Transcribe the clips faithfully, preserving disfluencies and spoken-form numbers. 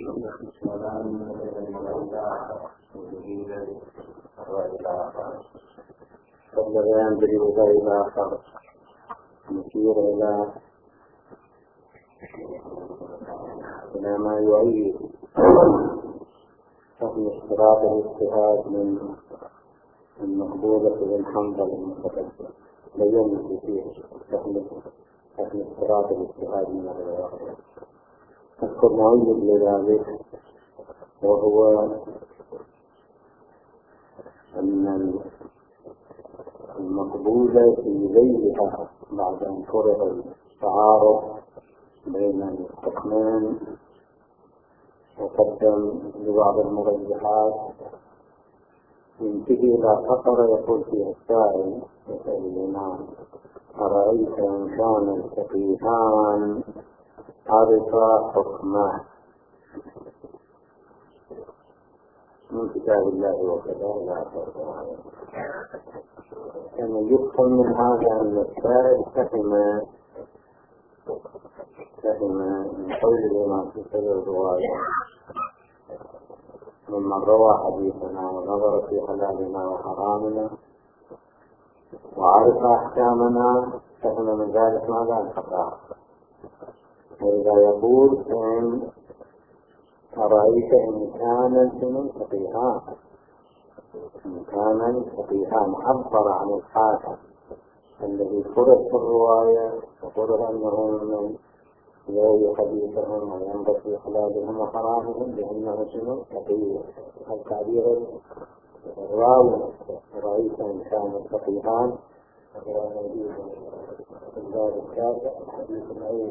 فالبيان بالوضع إلى آخر نشير إلى إلى ما يعيد فهم اشتراط الاجتهاد من المقبولة بن حنظل المتقدم بيان فيه فهم فهم اشتراط الاجتهاد من الرواية. أذكر معيد لذلك وهو أن المقبولة في ذيلها بعد أن فرض التعارض بين الحكمين وقدم لبعض المرجحات ينتهي إلى فقرة يقول فيها السائل يسأل الإمام: أرأيت إن كان الفقيهان عرفا حكمه من كتاب الله وكذا لا فرق. كان يفهم من هذا أن السائل فهم فهم من قول الإمام في سبيل الرواية ممن روى حديثنا ونظر في حلالنا وحرامنا وعرف أحكامنا فهم من ذلك ماذا الفقه. وإذا يقول إن أرأيت إن كان الجنون فقيهان إن كان الفقيهان عبر عن الحاكم الذي فرض في الرواية وفرض أنه من يروي حديثهم وينظر في حلالهم وحرامهم بأنه شنو فقيه. التعبير الراوي رأيت إن كان الفقيهان الباب التاسع الحديث الأول.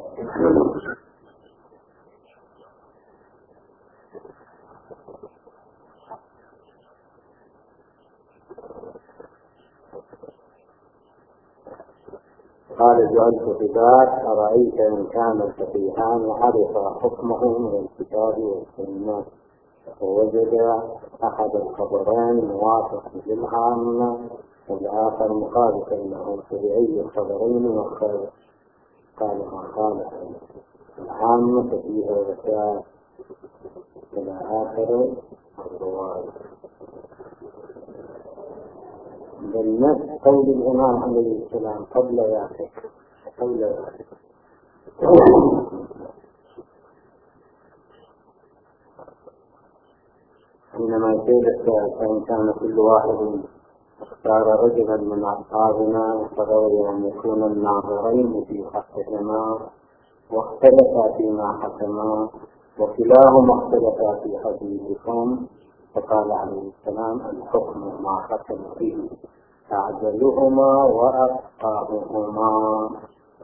قال: جعلت فداك أرأيت إن كان الفقيهان عرف حكمه من الكتاب والسنة ووجد أحد الخبرين موافق للعامة والآخر مخالفا له فبأي الخبرين يختار؟ قال: ما خالف العامة ففيها وفاة إلى آخر الرواية. بالنفس قول الإمام عليه السلام قبل ذلك قبل ذلك حينما قيل فإن كان كل واحد اختار رجلا من أصحابنا فغير أن يكون الناظرين في حقهما واختلفا فيما حكما وكلاهما اختلفا في حديثكم، فقال عليه السلام: الحكم ما حكم فيه أعجلهما وأفقههما.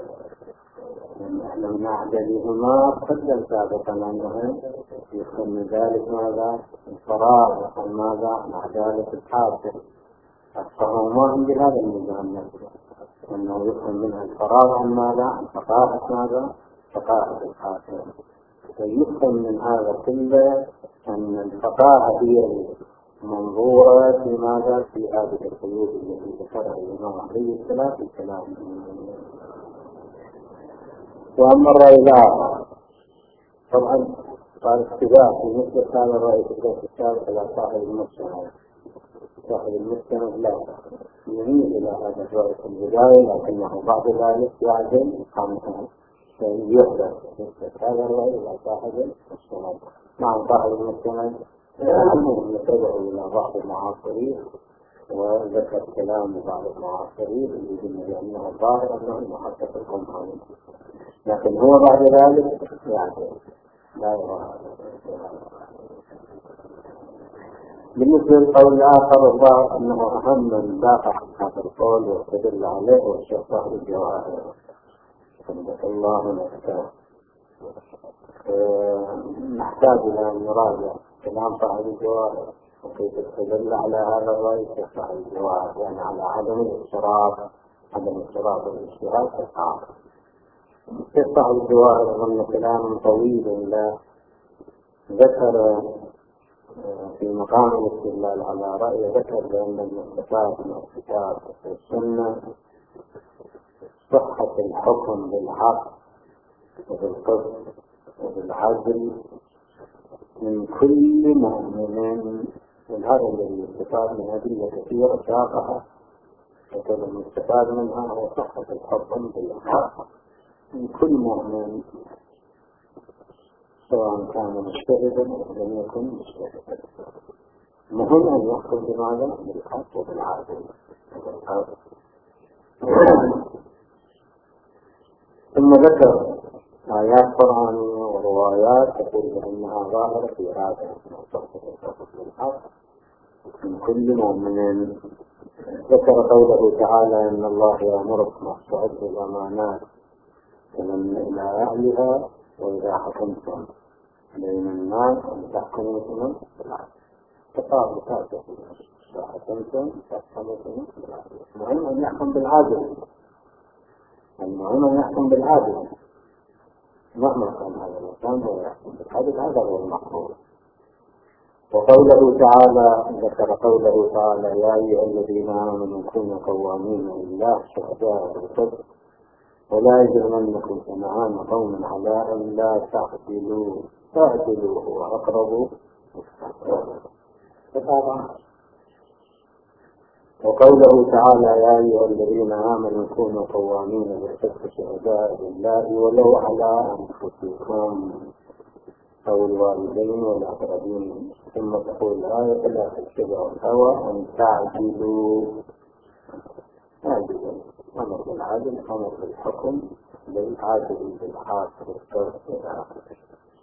لم نعجلهما قدم سابقا أنه يكون ذلك ماذا الفراغ عن ماذا عن عدالة الحاكم. أفقههما عند هذا الميزان نفسه أنه يكون منها الفراغ عن ماذا عن فقاهة ماذا فقاهة الحاكم. فيفهم من هذا كله أن الفقاهة هي منظورة في ماذا في هذه القيود التي ذكرها الإمام عليه السلام في كلامه. وأما الرأي الآخر طبعا قال اتباع في مثل هذا الرأي في الدرس السابق إلى صاحب المجتمع. صاحب المجتمع لا يميل إلى هذا الرأي في البداية، لكنه بعد ذلك يعزل عنه يحدث مثل هذا الرأي إلى صاحب المجتمع. مع صاحب المجتمع يتبع إلى بعض المعاصرين وذكر كلام بعض المعاصرين يجب بأنه ظاهر أنه محقق القمحان، لكن هو بعد ذلك يعني لا يرى. بالنسبة للقول الآخر الظاهر أنه أهم من دافع هذا القول ويستدل عليه والشيخ صاحب الجواهر صدق الله نفسه. نحتاج إلى أن نراجع كلام صاحب الجواهر وكيف تدل على هذا الرأي الشيخ صاحب الجواهر، يعني على عدم الاشتراط عدم اشتراط الاجتهاد في الحاكم. الشيخ صاحب الجواهر ضمن كلام طويل لا ذكر في مقام الاستدلال على رأي ذكر بأن المستفاد من الكتاب والسنة صحة الحكم بالحق وبالقسط وبالعدل من كل مؤمن، وهذا الذي يستفاد من أدلة كثيرة ساقها، وكذا المستفاد منها هو صحة الحكم بالحق من كل مؤمن سواء كان مجتهدا أو لم يكن مجتهدا. مهم أن يحكم بماذا؟ بالحق وبالعدل. ثم ذكر آيات قرآنية وروايات تقول بأنها ظاهرة في هذا صحة الحكم بالحق من كل مؤمن. ذكر قوله تعالى: إن الله يأمركم أن تؤدوا الأمانات إلى أهلها وإذا حكمتم بين الناس أن تحكموا بما تقابل كافة إذا حكمتم تحكموا بما المهم أن يحكم بالعدل. المهم أن يحكم بالعدل مهما كان هذا الإنسان هو يحكم بالعدل، هذا هو المقصود. وقوله تعالى ذكر قوله تعالى: يا أيها الذين آمنوا كونوا قوامين لله شهداء بالقسط ولا يجرمنكم شنآن قوم على أن لا تعدلوا فاعدلوا هو أقرب للتقوى. وقوله تعالى: يا أيها الذين آمنوا كونوا قوامين بالقسط شهداء لله ولو على أنفسكم أو الوالدين والأقربين. ثم تقول الآية: لا تتبعوا الهوى أن تعدلوا. تعدلوا أمر بالعدل، أمر بالحكم بالعدل بالحق بالصرف إلى آخره.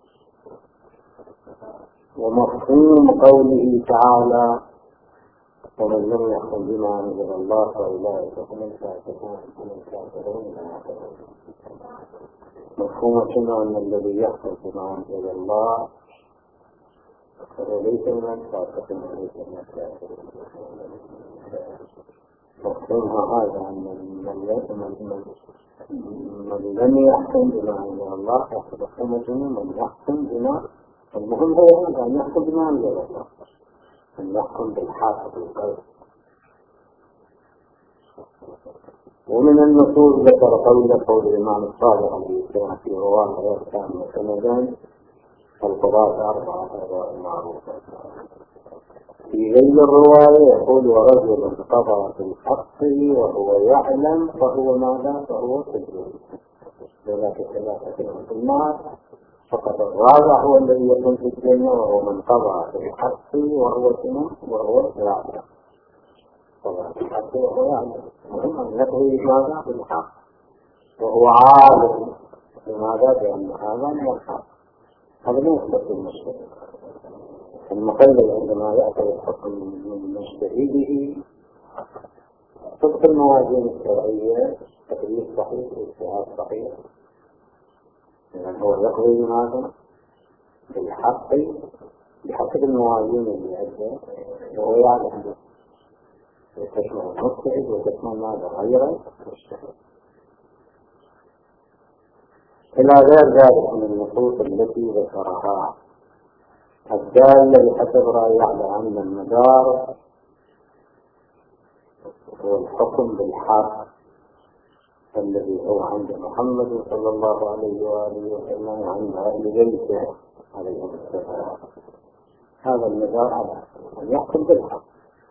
ومفهوم قوله تعالى: ومن لم يحكم بما أنزل الله فأولئك هم الكافرون إلى آخره. مفهوم شنو؟ أن الذي يحكم بما أنزل الله فهو ليس من الفاسقين وليس من الكافرين. مفهومها هذا أن من لم يحكم بما أنزل الله فهو من يحكم بما، المهم هو أن يحكم بما أنزل الله، أن يحكم بالحق بالقلب. ومن النصوص ذكر قول قول الإمام الصادق عليه السلام في رواه الإسلام وسندان: القضاة أربعة قضاء معروفة. في غير الرواية يقول: ورجل قضى بالحق وهو يعلم فهو ماذا؟ فهو سجن. ولكن ثلاثة في النار. فقط الرابع هو الذي يكون في الجنة وهو من قضى بالحق وهو سنة وهو يعلم. قضى بالحق وهو يعلم، مهم أن يقضي ماذا؟ بالحق وهو عالم. لماذا؟ لأن هذا من الحق. هذا لا يثبت المشكلة. المقلد عندما يأخذ الحكم من مجتهده طبق الموازين الشرعية تقليد صحيح واجتهاد صحيح، لأن هو يقضي بماذا؟ بالحق بحسب الموازين اللي أدى وهو يعلم به، وتشمل المجتهد وتشمل ماذا؟ غيره المجتهد. إلى غير ذلك من النصوص التي ذكرها الدالة بحسب رأي على أن المدار هو الحكم بالحق الذي هو عند محمد صلى الله عليه وآله وسلم وعند أهل بيته عليهم السلام. هذا المدار على أن يحكم بالحق،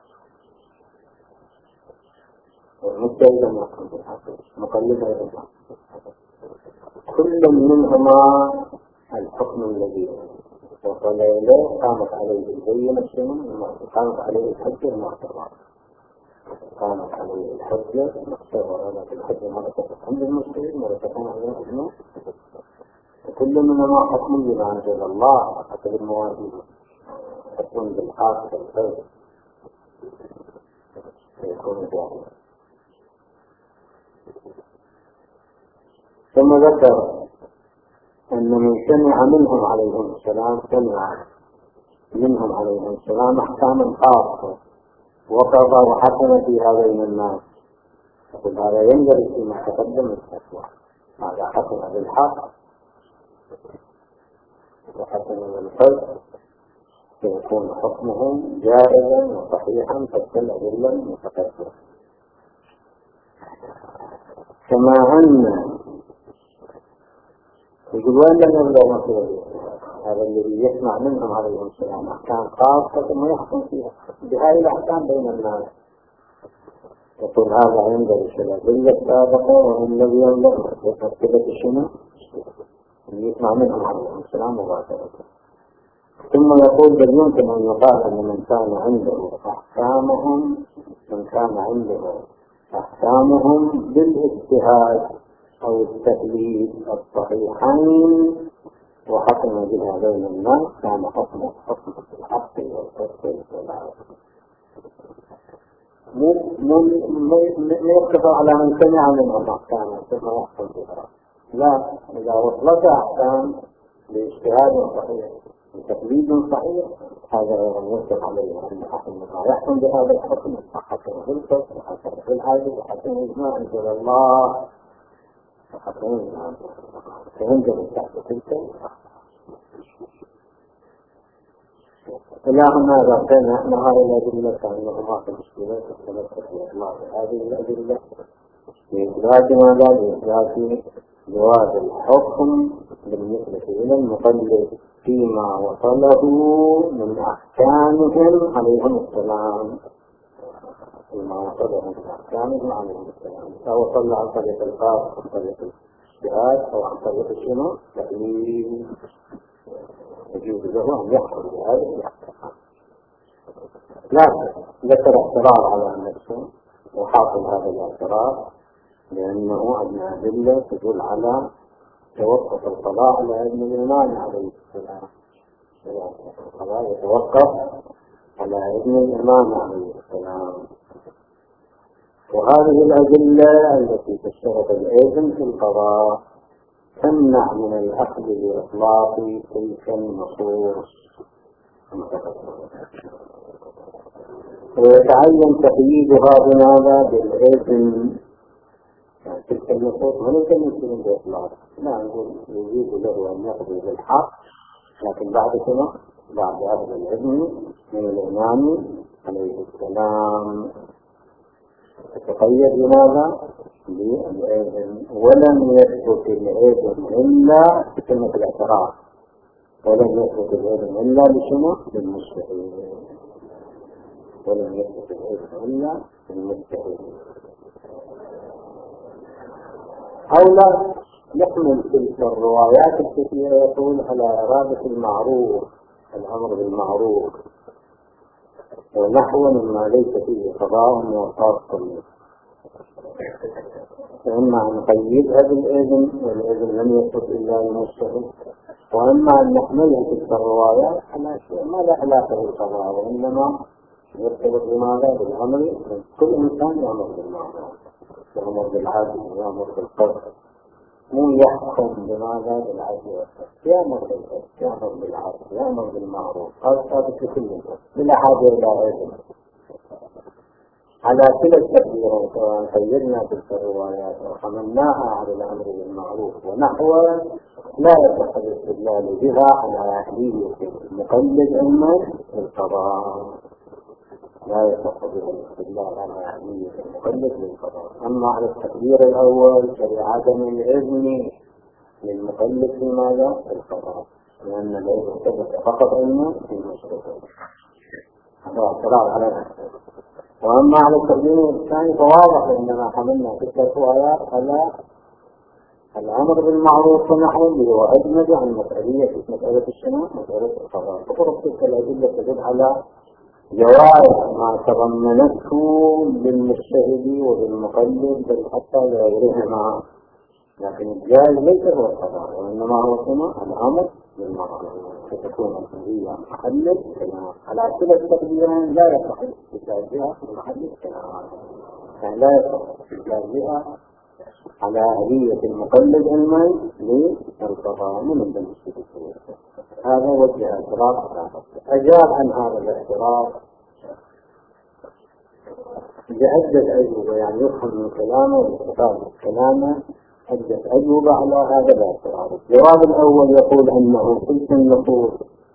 والمجتهد أن يحكم بالحق، مقلد بالحق. كل منهما الحكم الذي وصل إليه قامت عليه البينة السنة، قامت عليه الحجة المعتبرة، قامت عليه الحجة المعتبرة. لكن الحجة مرة تكون عند المجتهد مرة تكون عند الإمام. وكل منهما حكم بما أنزل الله حسب الموازين، تكون بالحق بالخير فيكون جاهلا. ثم ذكر أن من سمع منهم عليهم السلام سمع منهم عليهم السلام أحكاما خاصة وقضى وحكم فيها بين الناس، فقل هذا ينبغي فيما تقدم الفتوى. هذا حكم بالحق وحكم بالحق فيكون حكمهم جائزا وصحيحا تلك الأدلة المتقدمة. كما أن يقول وين لم يبدأ مصير هذا الذي يسمع منهم عليهم السلام أحكام خاصة ثم يحكم فيها بهذه الأحكام بين الناس. يقول هذا ينبغي الأدلة السابقة والذي ينبغي ترتيبة الشنو يسمع منهم عليهم السلام مباشرة. ثم يقول بل يمكن أن يقال أن من كان عنده أحكامهم من كان عنده أحكامهم بالاجتهاد أو التقليد الصحيحين وحكم بها بين الناس كان حكم حكم الحق والتفصيل والعدل. لا يقتصر على من سمع منهم أحكاما ثم يحكم بها، لا، إذا وصلت أحكام باجتهاد صحيح بتقليد صحيح هذا غير يطلق عليه أن حكم يحكم بهذا الحكم حكم في الفقه وحكم في العدل وحكم إجماع أنزل الله وحكم فينزل تحت تلك. إلى هنا ذكرنا أن هذه الأدلة كأنهما في المشكلات الثلاثة في الله هذه الأدلة بإثبات ماذا؟ بإثبات جواز الحكم بالنسبة إلى المقلد فيما وصله من أحكامهم عليهم السلام فيما وصله من أحكامهم عليهم السلام سواء وصل عن طريق القاف أو عن طريق الاجتهاد أو عن طريق الشنو تأليل يجوز له أن يحكم بهذا الأحكام. لكن ذكر اعتراض على نفسه وحاصل هذا الاعتراض لأنه أن أدلة تدل على توقف القضاء على ابن الإمام عليه السلام. القضاء يتوقف على ابن الإمام عليه السلام. وهذه الأدلة التي تشترط الإذن في القضاء تمنع من الأخذ بإطلاق تلك النصوص ويتعين تقييدها بماذا؟ بالإذن. تلك النصوص وليس يمكن بإطلاق، لا نقول يجوز له أن يقضي بالحق لكن بعد سنة بعد أخذ الإذن من الإمام عليه السلام تتقيد بماذا؟ بالإذن. ولم يثبت الإذن إلا بسنة الاعتراف ولم يثبت الإذن إلا بشنو؟ بالمجتهد. ولم يثبت الإذن إلا بالمجتهد. أو لا يحمل تلك الروايات الكثيرة يقول على إرادة المعروف الأمر بالمعروف ونحو مما ليس فيه قضاء وخاص منه. فإما أن نقيدها بالإذن والإذن لم يثبت إلا المجتهد، وإما أن نحملها تلك الروايات على شيء ما لا علاقة بالقضاء وإنما يرتبط بماذا؟ بالأمر من كل إنسان يأمر بالمعروف يأمر بالعدل يأمر بالقسط، مو يحكم بماذا؟ بالعدل والقسط، يأمر بالقسط يأمر بالعدل يأمر بالمعروف. هذا ثابت لكل إنسان بلا حاجة إلى إذن. على كلا التقديرين سواء قيدنا تلك الروايات وحملناها على الأمر بالمعروف ونحو لا يصح الاستدلال بها على أهلية المقلد علما بالقضاء، لا يصح بها الاستدلال على أهلية المقلد بالقضاء. أما على التقدير الأول فلعدم الإذن للمقلد في ماذا؟ بالقضاء، لأن الإذن ثبت فقط علما في المشروع. هذا اعتراض على نفسه. وأما على التقدير الثاني فواضح إنما حملنا تلك الروايات على الأمر بالمعروف ونحو به وأجمد عن مسألية مسألة الشناء مسألة القضاء. فطرق تلك الأدلة تدل على جواز ما تضمنته للمجتهد وبالمقلد بل حتى لغيرهما، لكن الجائز ليس هو القضاء وإنما هو شناء الأمر بالمعروف فتكون القضية محل الكلام. على كلا التقديرين لا يصح الاستدلال بها في محل الكلام، يعني لا يصح الاستدلال بها على أهلية المقلد علما للقضاء من المجتهد. هذا وجه اعتراض. أجاب عن هذا الاعتراض بعدة أجوبة، يعني يفهم من كلامه واستفاد من كلامه عدة أجوبة على هذا الاعتراض. الجواب الأول يقول أنه تلك النصوص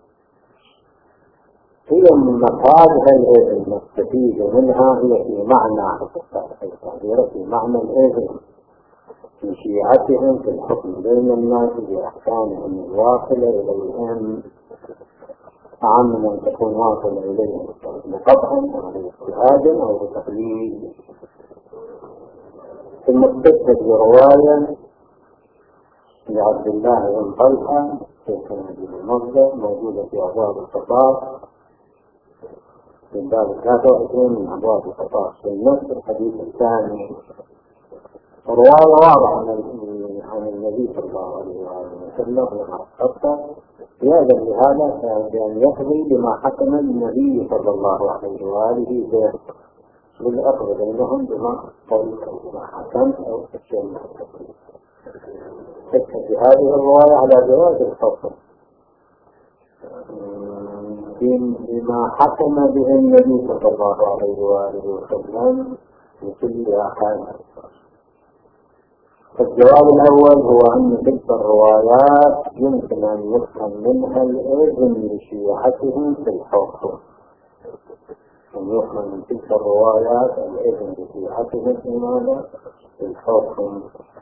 هي من مفادها الإذن المستفيدة منها هي في معنى في معنى الإذن من شيعتهم في الحكم بين الناس بأحكامهم الواصلة إليهم أعم من أن تكون واصلة إليهم بقطع أو باجتهاد أو بتقليد. ثم استشهد برواية لعبد الله بن طلحة في سند المصدر موجودة في أبواب القصاص في باب ثلاثة وعشرين من أبواب القصاص في نفس الحديث الثاني، رواية واضحة عن النبي صلى الله عليه وسلم لما خطأ يأذن لهذا بأن يقضي بما حكم النبي صلى الله عليه وآله بالأخذ بينهم بما قول أو بما حكم أو الشيء. تشهد هذه الرواية على جواز الحكم بما حكم به النبي صلى الله عليه وآله وسلم بكل أحكام. الجواب الأول هو أن تلك الروايات يمكن أن يفهم منها الإذن لشيعتهم في الحكم، أن يفهم من تلك الروايات الإذن لشيعتهم في ماذا؟ في الحكم.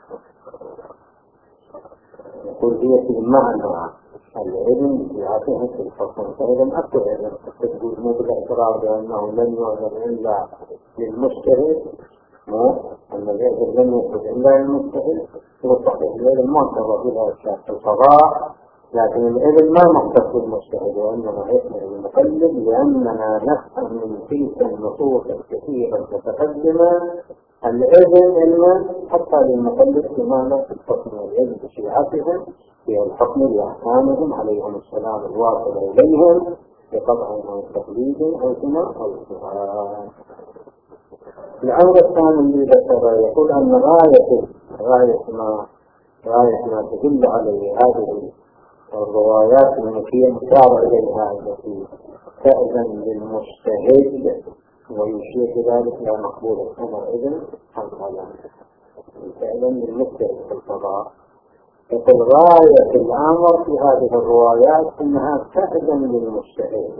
يقول هي في المعنى العلم بشيعتهم في الحكم، فإذا أكو علم تقول مو بالاعتراف بأنه لن يعلم إلا للمجتهد، مو أن العلم لن يخرج إلا للمجتهد، هو صحيح العلم ما ترى بلا شك في القضاء، لكن العلم ما مختص بالمجتهد وإنما يشمل المقلد، لأننا نفهم من تلك النصوص الكثيرة المتقدمة الإذن إلا حتى للمقلد كمان في الحكم والعلم بشيعتهم في الحكم بأحكامهم عليهم السلام الواصل إليهم بقطع أو تقليد أو سمع أو اجتهاد. الأمر الثاني الذي ذكره يقول أن غاية غاية ما غاية ما تدل عليه هذه الروايات التي مشار إليها التي تأذن للمجتهد ويشير ذلك إلى مقبول الأمر إذن حقا تأذن للمجتهد في القضاء. يقول غاية الأمر في هذه الروايات أنها تأذن للمجتهد،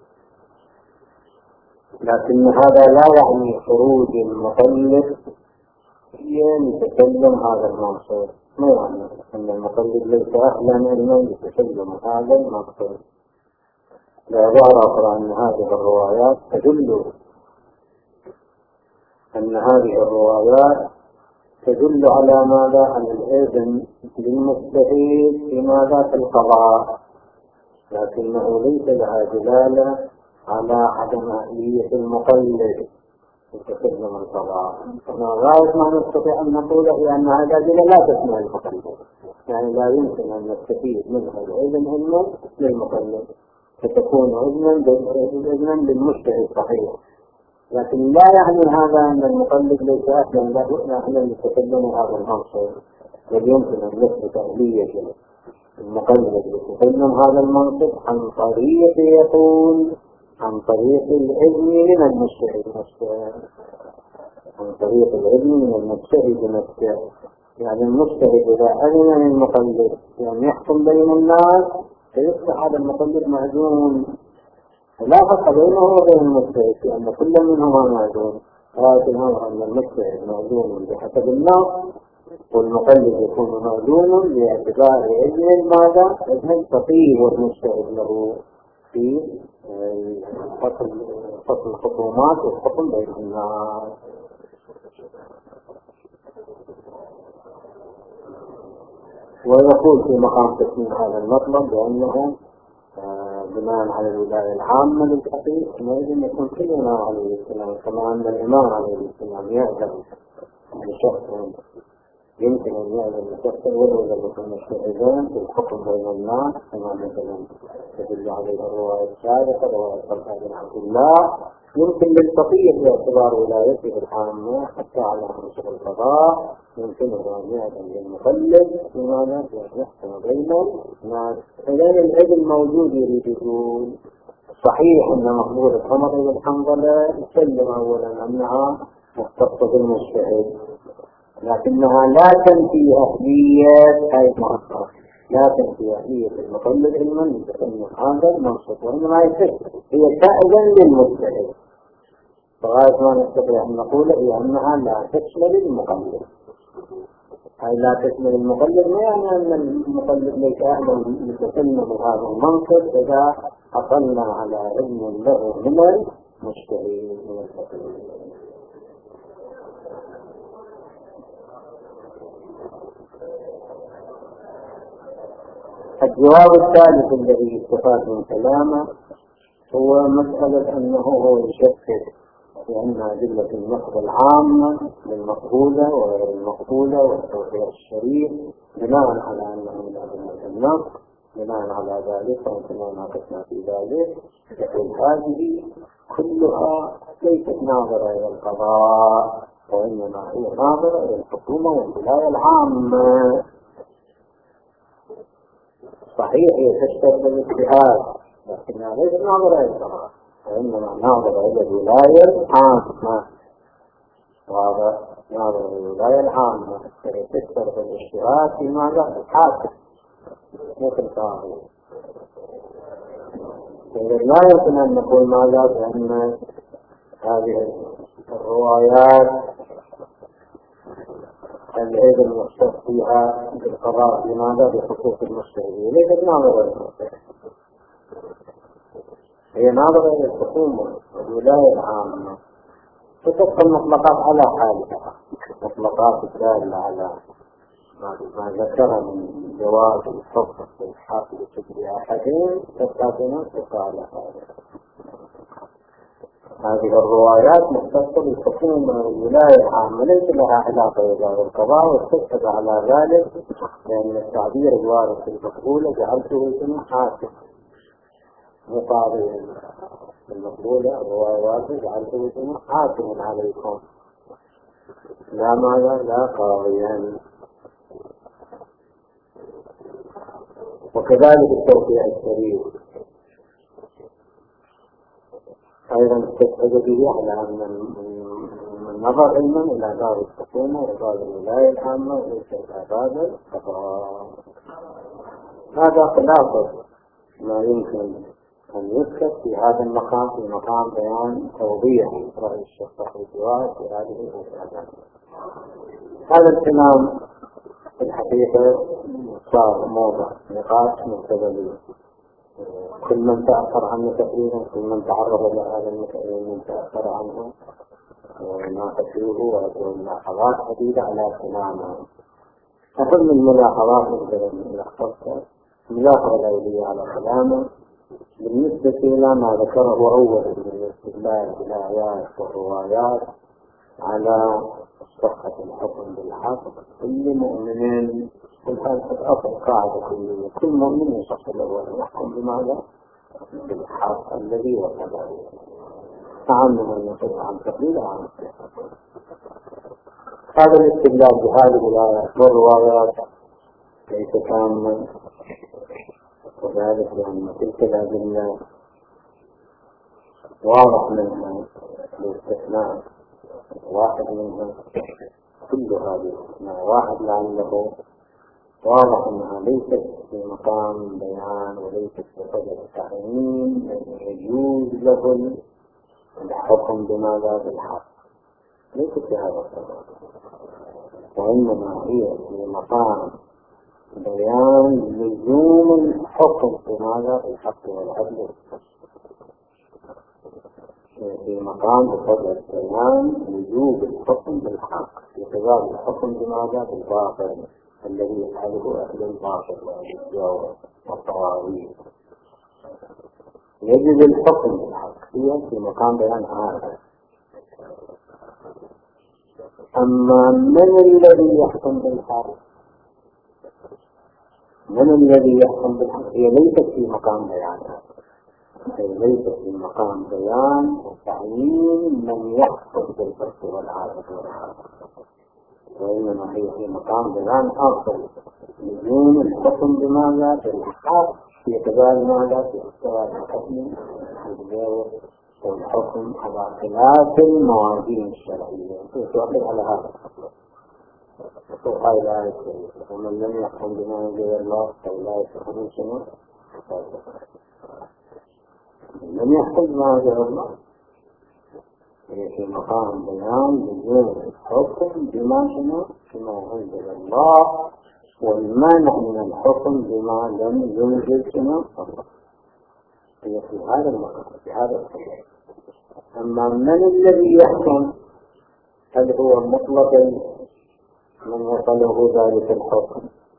لكن هذا لا يعني خروج المقلد لتسلم هذا المنصب، ما يعني أن المقلد ليس أهلا علما لتسلم هذا المنصب. لا ظهر أن هذه الروايات تدل أن هذه الروايات تدل على ماذا؟ على الإذن للمجتهد في ماذا؟ في القضاء، لكنه ليس لها دلالة على عدم أهلية المقلد تسلم القضاء. غاية ما نستطيع أن نقول هي أن هذه لا تسمع المقلد، يعني لا يمكن أن نستفيد منها الإذن إلا للمقلد، فتكون إذنا للمجتهد صحيح، لكن لا يعني هذا أن المقلد ليس أهلا له أهلا لتسلم هذا المنصب، بل يمكن أن نثبت أهلية المقلد لتسلم هذا المنصب عن طريق يقول عن طريق العلم من المجتهد نفسه، عن طريق العلم من المجتهد نفسه. يعني المجتهد إذا أذن للمقلد يعني يحكم بين الناس فيصبح هذا المقلد معدوم، لا فرق بينه وبين المجتهد لأن كل منهما معدوم. غاية الأمر أن المجتهد معدوم بحسب النص والمقلد يكون معدوم باعتبار إذن ماذا؟ إذن تطيب المجتهد له في فصل الخصومات والحكم بين الناس. ويقول في مقام تسمية هذا المطلب بأنه بناء على الولاية العامة للفقيه يجب يكون كل إمام عليه السلام، كما أن الإمام عليه السلام يعلم بشخص يمكن أن يعلم بشخص ولو لم يكن مجتهدان في الحكم بين الناس، كما مثلا تدل عليه الرواية السابقة رواية طلحة بن عبد الله، يمكن للفقيه باعتبار ولايته العامة حتى على منصب القضاء يمكنه أن يعلم للمقلد بماذا يحكم بين الناس. إذن العلم موجود يريد يقول صحيح أن مقبول الأمر بن حنظلة يسلم أولا أنها مختصة بالمجتهد، لكنها لا تنفي أهلية هذه المؤثرة، لا تنفي أهلية المقلد علما لتسلم هذا المنصب، وإنما هي تأذن للمجتهد. فغاية ما نستطيع أن نقول هي أنها لا تشمل المقلد. هاي لا تشمل المقلد، ما يعني أن المقلد ليس أهلا لتسلم هذا المنصب إذا حصلنا على علم له من المجتهدين من الفقهاء. الجواب الثالث الذي استفاد من كلامه هو مسألة أنه هو يشكك بأن أدلة النقد العامة للمقبولة وغير المقبولة والتوفيق الشريف بناء على أنه من أدلة النقد، بناء على ذلك وكما ناقشنا في ذلك يقول هذه كلها ليست ناظرة إلى القضاء وإنما هي ناظرة إلى الحكومة والولاية العامة. صحيح هي تشتغل بالاجتهاد لكنها ليست ناظرة إلى القضاء وإنما ناظرة إلى الولاية العامة. وهذا ناظرة إلى الولاية العامة هي تشتغل بالاجتهاد في ماذا؟ الحاكم مثل صاحب. لا يمكن أن نقول ماذا؟ بأن هذه الروايات العيد المختص فيها بالقضاء لماذا؟ بحقوق المجتهدين ليست ناظرة إلى المجتهد، هي ناظرة إلى الحكومة والولاية العامة. فتبقى المطلقات على حالها، مطلقات الدالة على ما ذكر من جواز الحكم في الحاكم بأحدين تستاذن تقال هذه الروايات مختصة بالحكومة والولاية العامة ليس لها علاقة بالقضاء، واستشهد على ذلك لأن التعبير الوارد في المقبولة جعلته اسم حاكم مقابل المقبولة الرواية الواردة جعلته اسم حاكم عليكم لا ماذا لا قاضيا. وكذلك التوقيع الشريف أيضا تشهد به على أن النظر علما إلى دار الحكومة ودار الولاية العامة وليس إلى دار القضاء. هذا خلاصة ما يمكن أن يذكر في هذا المقام في مقام بيان توضيح رأي الشيخ صاحب الجواب في هذه المسألة. هذا الكلام في الحقيقة صار موضع نقاش متبادل، كل من تأثر عنه تقريبا كل من تعرض إلى هذا المسألة من تأثر عنه وناقشوه وأدوا ملاحظات عديدة على كلامه. أخذ من الملاحظات مثلا ملخصها ملاحظة الأولية على كلامه بالنسبة إلى ما ذكره أولا من الاستدلال بالآيات والروايات على صحة الحكم بالحق. كل مؤمن كل هذا أصل قاعدة كلية، كل مؤمن يصح له أن يحكم بماذا؟ بالحق الذي وقضاه أعم من يصح عن تقليل عن هذا الاستدلال بهذه الآيات والروايات ليس كاملا، وذلك لأن تلك الأدلة واضح منها الاستثناء واحد منها، كل هذه الاستثناء واحد لعله واضح أنها ليست في مقام بيان وليست في قدر التعيين يجوز له الحكم بماذا بالحق، ليست في هذا الصدد، وإنما هي في مقام بيان لزوم الحكم بماذا بالحق والعدل، في مقام بقدر بيان وجوب الحكم بالحق في خلال الحكم بماذا بالباطل الذي يفعله أهل الباطل والجور والطواغيت. يجب الحكم بالحق هي في مقام بيان هذا. أما من الذي يحكم بالحق؟ من الذي يحكم بالحق؟ هي ليست في مقام بيان، هي ليست في مقام بيان وتعيين من يحكم بالحق والعدل والحق، وإنما هي في مقام بيان آخر لزوم الحكم بماذا بالحق في كذلك ماذا في استواء الحكم بالجور والحكم على خلاف الموازين الشرعية. توقف على هذا وهاي الآية الكريمة ومن لم يحكم بما أنزل الله فأولئك هم شنو؟ لم يحكم بما أنزل الله هي في مقام بيان لزوم الحكم بما شنو بما أنزل الله، والمانع من الحكم بما لم ينزل شنو الله. هي في هذا المقام، في هذا الصورة. أما من الذي يحكم؟ هل هو مطلق من وصله ذلك الحكم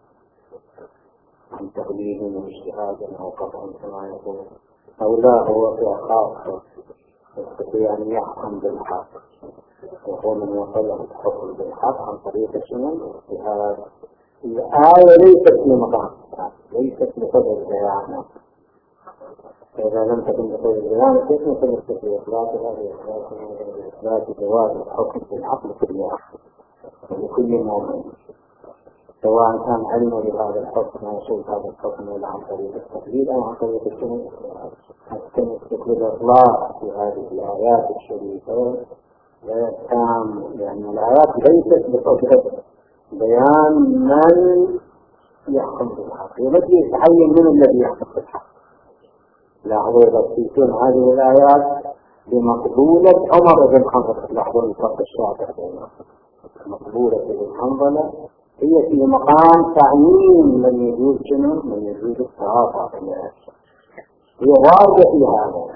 عن تقليد واجتهاد أو قطع كما يقول، أو لا هو في خاصة يستطيع أن يحكم بالحق، وهو من وصله الحكم بالحق عن طريق شنو الاجتهاد. الآية ليست في مقام، ليست لقدر البيان. فإذا لم تكن بقدر البيان كيف نتمسك بإثبات هذه إثبات جواز الحكم بالحق لكل أحد ولكل مؤمن، سواء كان علم بهذا الحكم وصول هذا الحكم إلى عن طريق التقليد أو عن طريق الشمس. التمسك بالإطلاق في هذه الآيات الشريفة لا تام، لأن الآيات ليست بقدر بيان من يحكم بالحق، يمكن يتعين من الذي يحكم بالحق. لا هو يبسيطون هذه الآيات بمقبولة عمر بن حنظلة. لاحظوا الفرق الشاطئ بينهم. مقبولة بن حنظلة هي في مقام تعيين من يجوز شنو من يجوز الصرافة، هي واردة في هذا.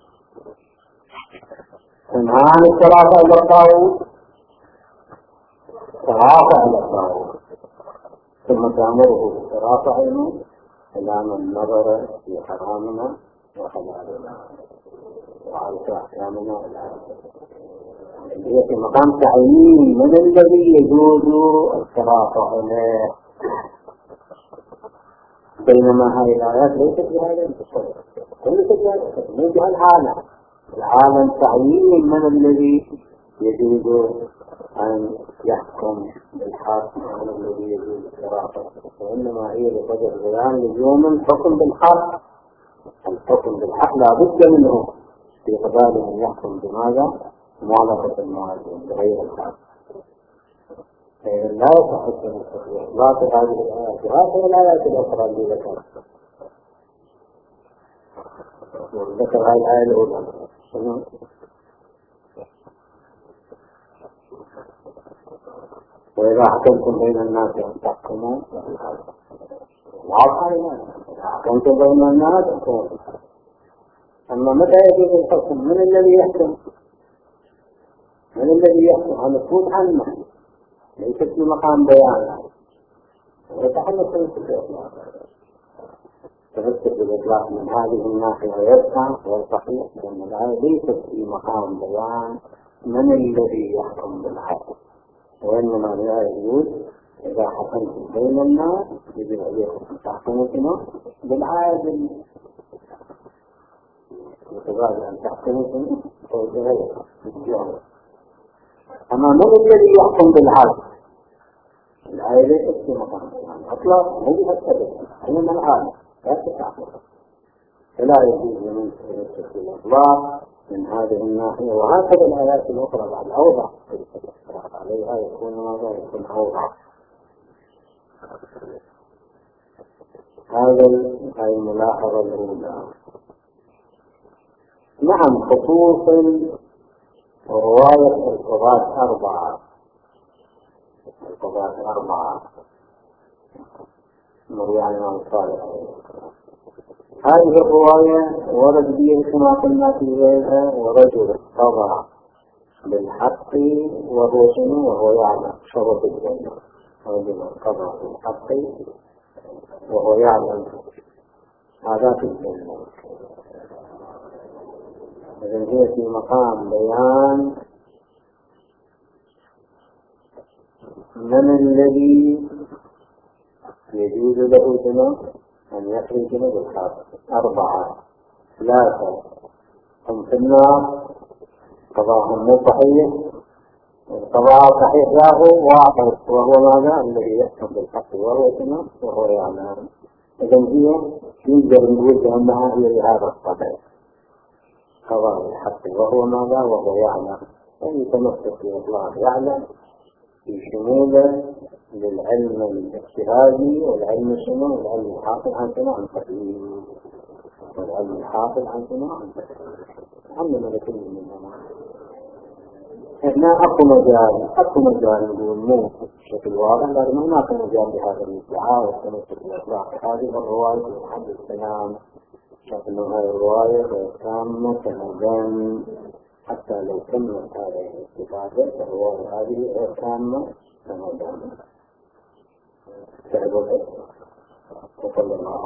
تنهان الصرافة إلى الطاغوت، صرافة إلى الطاغوت، ثم تأمره بالصرافة عنه إلى من نظر في حرامنا وحلالنا وعرف أحكامنا. هي في مقام تعيين من الذي يجوز الصرافة عليه، بينما هذه الآيات ليست بهذا التصور، ليست بهذا العالم. العالم تعيين من الذي يجوز أن يحكم بالحق ومن الذي يجوز الصرافة، وإنما هي بقدر بيان لزوم الحكم بالحق. الحكم بالحق لا بد منه في قبال من يحكم بماذا؟ موافقة المعلم بغير الحق. لا يصح التمسك بإطلاق هذه الآيات وهذه الآيات الأخرى اللي ذكرها. ذكر هذه الآية الأولى وإذا حكمتم بين الناس أن تحكموا واضحة. إذا حكمتم بين الناس أن. أما متى يجب الحكم؟ من الذي يحكم؟ من الذي يحكم؟ هذا مفروض عنه، ليس في مقام بيان. ويتحدث تمسك بالإطلاق، تمسك بالإطلاق من هذه الناحية ويبقى والصحيح أن الآية ليست في مقام بيان من الذي يحكم بالحق، وإنما لا يجوز إذا حكمتم بين الناس يجب عليكم أن تحكموا بالعادل، وتبادل أن تحكموا بغير الجهل. أما من الذي يحكم بالعدل؟ الآية ليست في مقام أصلا، هو بهالسبب إنما العالم لا تتعقل، فلا يجوز من تمسك بالإطلاق من هذه الناحية. وهكذا الآيات الأخرى بعد أوضح عليها يكون ماذا؟ يكون أوضح. هذا هذه الملاحظة الأولى. نعم، خصوصا رواية القضاة أربعة، القضاة أربعة مروي عن الإمام الصالح. هذه الرواية ورد بها كما قلنا في غيرها، ورجل قضى بالحق وهو شنو وهو يعلم شرط الجنة. رجل قضى بالحق وهو يعلم هذا في الجنة. إذن هي في مقام بيان من الذي يجوز له جنة أن يخرج جنة بالحق. أربعة، ثلاثة هم في النار قضاهم مو صحيح، القضاء صحيح له واحد وهو ماذا؟ الذي يحكم بالحق وهو جنة وهو يعلم. إذن هي يقدر نقول بأنها هي لهذا الصحيح، قضاء الحق وهو ماذا؟ وهو يعلم. أن يتمسك بإطلاق يعلم في شموله للعلم الاجتهادي والعلم شنو؟ والعلم الحاصل عن شنو؟ عن تقليد، والعلم الحاصل عن شنو؟ عن تقليد. عمنا لكل منهما هنا أكو مجال أكو مجال نقول مو بشكل واضح، لكن هناك مجال بهذا الادعاء والتمسك بالأخلاق. هذه الرواية محمد السلام شكل هذه الرواية تامة كمجال، حتى لو كملت هذه الاستفادة الرواية هذه تامة كمجال. تعبت وصلى الله